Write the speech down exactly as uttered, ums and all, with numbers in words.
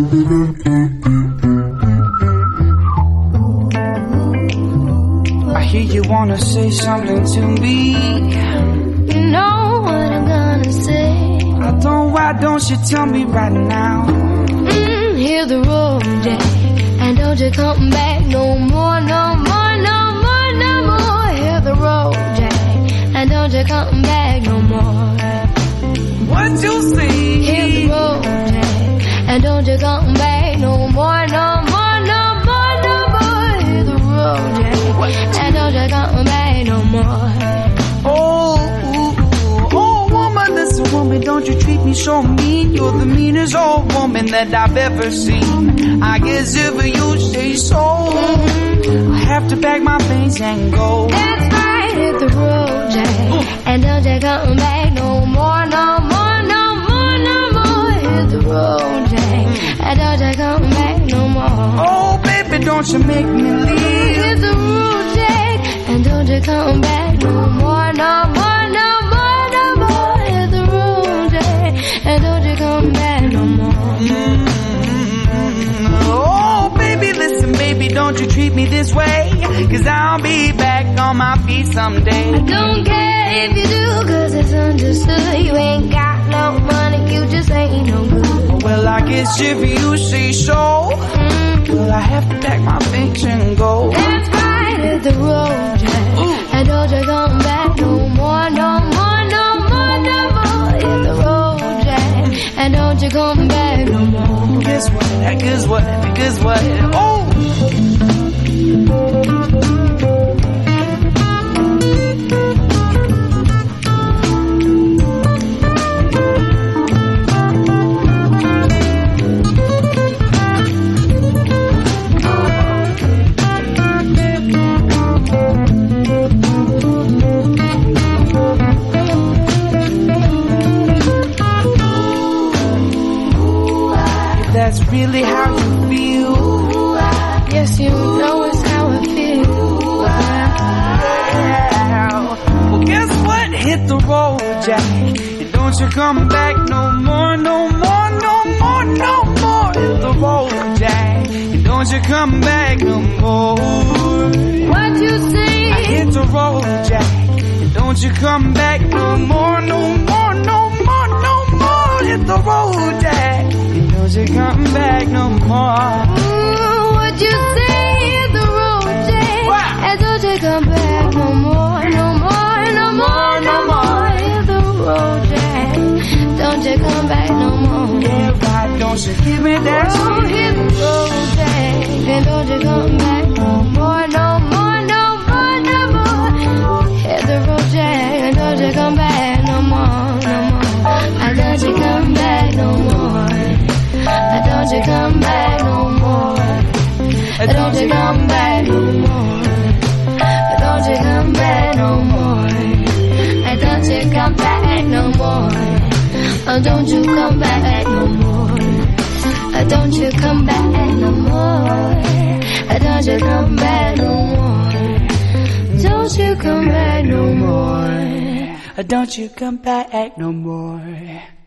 I hear you wanna say something to me. You know what I'm gonna say. I don't, why don't you tell me right now? Mm, hear the road, Jack, and don't you come back no more, no more, no more, no more. Hear the road, Jack, and don't you come back no more. What you say? Hear the road, Jack, and don't you come back no more, no more, no more, no more. Hear the road, Jack, and don't you come back no more. Oh, oh, woman, listen, woman, don't you treat me so mean. You're the meanest old woman that I've ever seen. I guess if you say so, I have to pack my things and go. That's right, hit the road, Jack, and don't you come back no more, no more, no more, no more. Hit the road, Jack, and don't you come back no more. Oh, baby, don't you make me leave. Hit the road, Jack, and don't you come back no more, no more, no more, no more. Hit the road, Jack, and don't you come back no more. Mm-hmm. Oh, baby, listen, baby, don't you treat me this way, 'cause I'll be back on my feet someday. I don't care if you do, 'cause it's understood. You ain't got no money, you just ain't no good. Well, I guess if you say so, Mm. well, I have to pack my things and go. That's right, hit the road, Jack, and don't you come back no more, no more, no more, no more. Hit the road, Jack, and don't you come back no more. Guess what? Guess what? Guess what? Oh! That's really how you feel. Yes, you know it's how I feel. Well, guess what? Hit the road, Jack, and don't you come back no more, no more, no more, no more. Hit the road, Jack, and don't you come back no more. What you say? I hit the road, Jack, and don't you come back no more, no more, no more, no more. Hit the road, Jack, and don't you come back no more. Ooh, what you say? Hit the road, Jack, Wow. and don't you come back no more, no more, no more, no more. Hit the road, Jack, don't you come back no more. Yeah, why don't you give me that Oh, hit the road, Jack, and don't you come back no more, no more, no more, no more. Hit the road, Jack, and don't you come back no more, no more. I don't you come back no more. I don't you come back no more. I don't you come back no more. I don't you come back no more. I don't you come back no more. Oh, don't you come back no more. I don't you come back no more. I don't you come back no more. Don't you come back no more. Don't you come back no more.